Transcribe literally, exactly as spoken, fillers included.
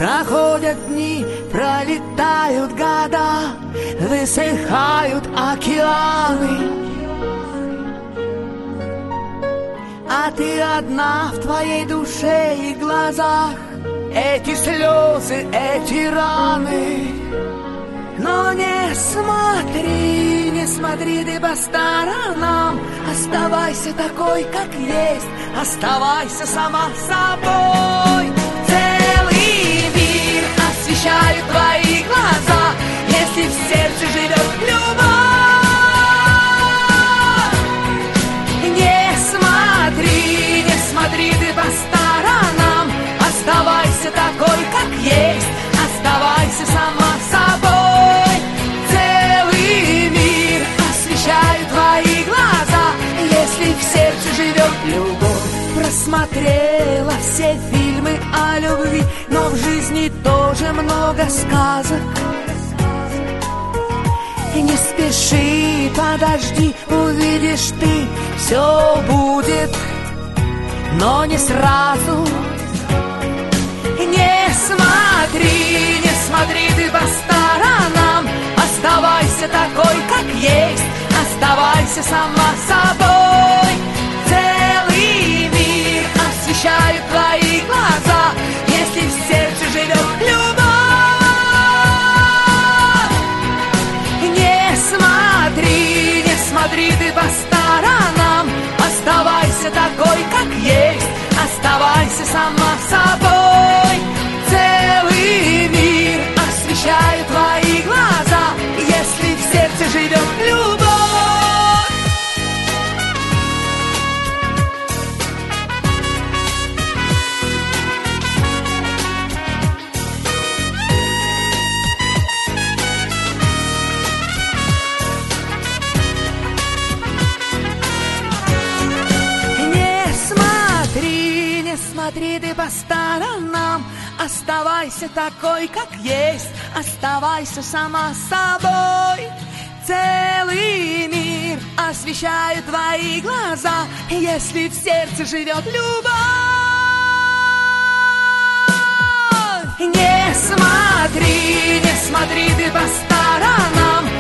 Проходят дни, пролетают года, высыхают океаны, а ты одна в твоей душе и глазах. Эти слезы, эти раны. Но не смотри, не смотри ты по сторонам. Оставайся такой, как есть, оставайся сама собой. Целый мир освещают твои глаза, если в сердце живет любовь. Не смотри, не смотри ты по сторонам. Оставайся такой, как есть, оставайся сама собой. Целый мир освещают твои глаза, если в сердце живет любовь. Просмотрела все фильмы о любви, но в жизни тоже много сказок. Не спеши, подожди, увидишь ты, все будет, но не сразу. Не смотри, не смотри ты по сторонам. Оставайся такой, как есть, оставайся сама собой. Целый мир освещают твои глаза, если в сердце живет любовь. Не смотри, не смотри ты по сторонам. Оставайся такой, как есть, оставайся сама собой. Целый мир освещает твои глаза, если в сердце живет любовь. Не смотри, не смотри ты по сторонам. Оставайся такой, как есть, оставайся сама собой. Целый мир освещает твои глаза, если в сердце живет любовь. Не смотри, не смотри ты по сторонам.